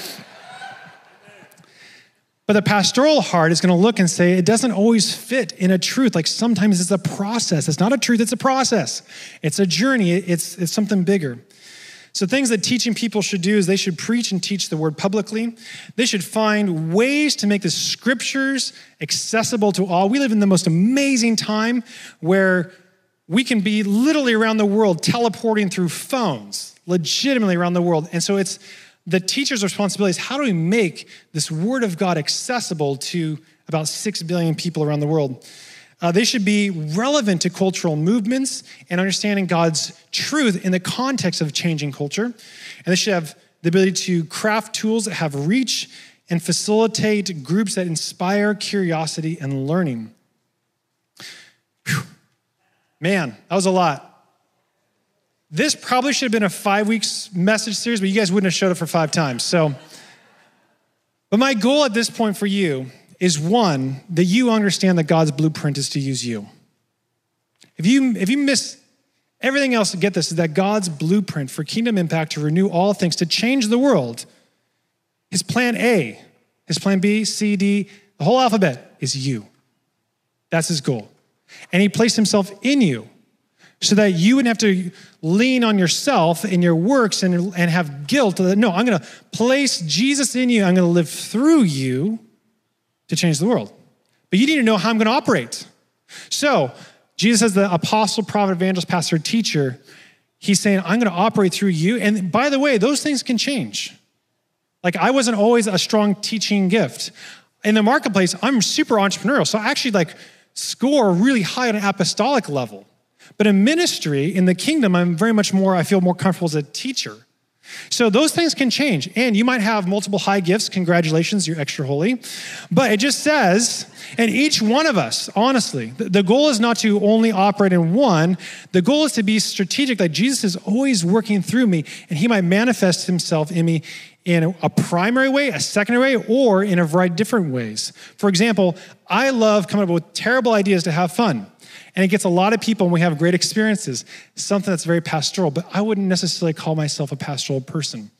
But the pastoral heart is going to look and say, it doesn't always fit in a truth. Like sometimes it's a process. It's not a truth, it's a process. It's a journey, it's something bigger. So things that teaching people should do is they should preach and teach the word publicly. They should find ways to make the scriptures accessible to all. We live in the most amazing time where we can be literally around the world teleporting through phones, legitimately around the world. And so it's the teacher's responsibility is how do we make this word of God accessible to about 6 billion people around the world? They should be relevant to cultural movements and understanding God's truth in the context of changing culture. And they should have the ability to craft tools that have reach and facilitate groups that inspire curiosity and learning. Whew. Man, that was a lot. This probably should have been a 5-week message series, but you guys wouldn't have showed up for 5 times. But my goal at this point for you is one, that you understand that God's blueprint is to use you. If you miss everything else, get this, is that God's blueprint for kingdom impact to renew all things, to change the world, his plan A, his plan B, C, D, the whole alphabet is you. That's his goal. And he placed himself in you so that you wouldn't have to lean on yourself and your works and have guilt. No, I'm going to place Jesus in you. I'm going to live through you to change the world. But you need to know how I'm going to operate. So Jesus as the apostle, prophet, evangelist, pastor, teacher, he's saying, I'm going to operate through you. And by the way, those things can change. Like I wasn't always a strong teaching gift. In the marketplace, I'm super entrepreneurial. So I actually score really high on an apostolic level. But in ministry, in the kingdom, I feel more comfortable as a teacher. So those things can change. And you might have multiple high gifts. Congratulations, you're extra holy. But it just says, and each one of us, honestly, the goal is not to only operate in one. The goal is to be strategic, that Jesus is always working through me, and he might manifest himself in me in a primary way, a secondary way, or in a variety of different ways. For example, I love coming up with terrible ideas to have fun. And it gets a lot of people and we have great experiences. Something that's very pastoral, but I wouldn't necessarily call myself a pastoral person.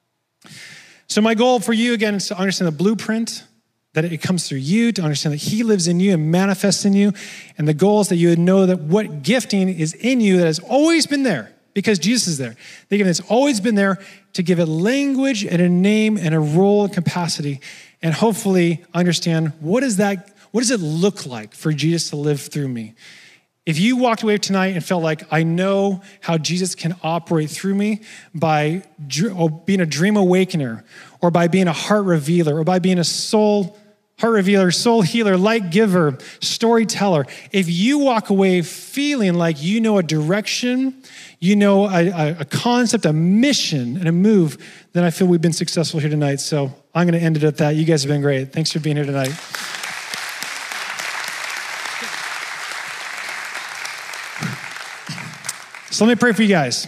So my goal for you, again, is to understand the blueprint, that it comes through you, to understand that he lives in you and manifests in you. And the goal is that you would know that what gifting is in you that has always been there because Jesus is there. The gift has always been there to give it language and a name and a role and capacity, and hopefully understand what does it look like for Jesus to live through me? If you walked away tonight and felt like, I know how Jesus can operate through me by being a dream awakener, or by being a heart revealer, or by being a soul heart revealer, soul healer, light giver, storyteller. If you walk away feeling like you know a direction, you know a concept, a mission, and a move, then I feel we've been successful here tonight. So I'm going to end it at that. You guys have been great. Thanks for being here tonight. So let me pray for you guys.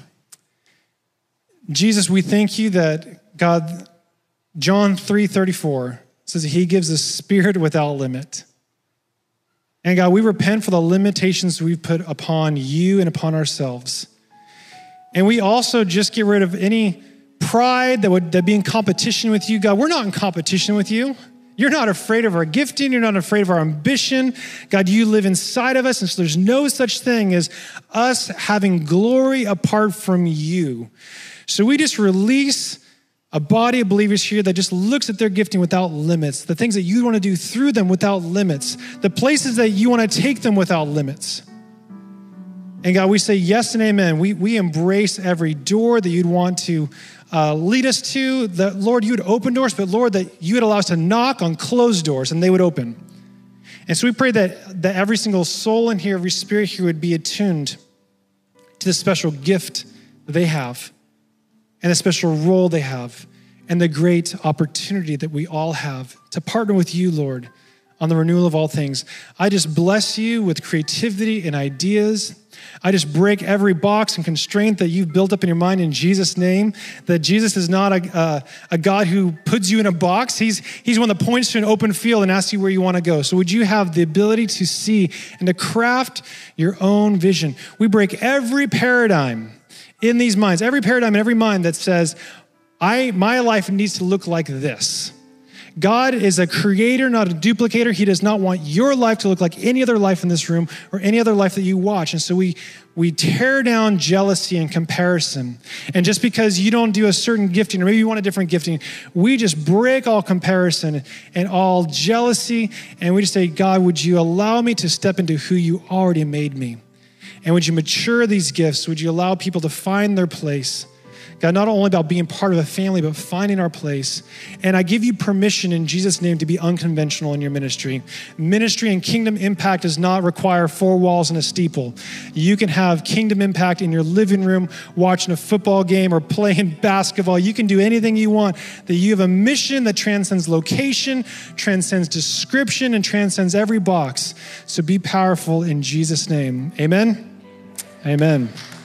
Jesus, we thank you that God, John 3:34 says he gives a spirit without limit. And God, we repent for the limitations we've put upon you and upon ourselves. And we also just get rid of any pride that would be in competition with you. God, we're not in competition with you. You're not afraid of our gifting. You're not afraid of our ambition. God, you live inside of us, and so there's no such thing as us having glory apart from you. So we just release a body of believers here that just looks at their gifting without limits, the things that you want to do through them without limits, the places that you want to take them without limits. And God, we say yes and amen. We embrace every door that you'd want to lead us to, that Lord, you would open doors, but Lord, that you would allow us to knock on closed doors and they would open. And so we pray that every single soul in here, every spirit here would be attuned to the special gift that they have and the special role they have and the great opportunity that we all have to partner with you, Lord, on the renewal of all things. I just bless you with creativity and ideas. I just break every box and constraint that you've built up in your mind in Jesus' name, that Jesus is not a God who puts you in a box. He's one that points to an open field and asks you where you want to go. So would you have the ability to see and to craft your own vision? We break every paradigm in these minds, every paradigm in every mind that says, my life needs to look like this. God is a creator, not a duplicator. He does not want your life to look like any other life in this room or any other life that you watch. And so we tear down jealousy and comparison. And just because you don't do a certain gifting, or maybe you want a different gifting, we just break all comparison and all jealousy. And we just say, God, would you allow me to step into who you already made me? And would you mature these gifts? Would you allow people to find their place? God, not only about being part of a family, but finding our place. And I give you permission in Jesus' name to be unconventional in your ministry. Ministry and kingdom impact does not require 4 walls and a steeple. You can have kingdom impact in your living room, watching a football game or playing basketball. You can do anything you want. That you have a mission that transcends location, transcends description, and transcends every box. So be powerful in Jesus' name. Amen? Amen.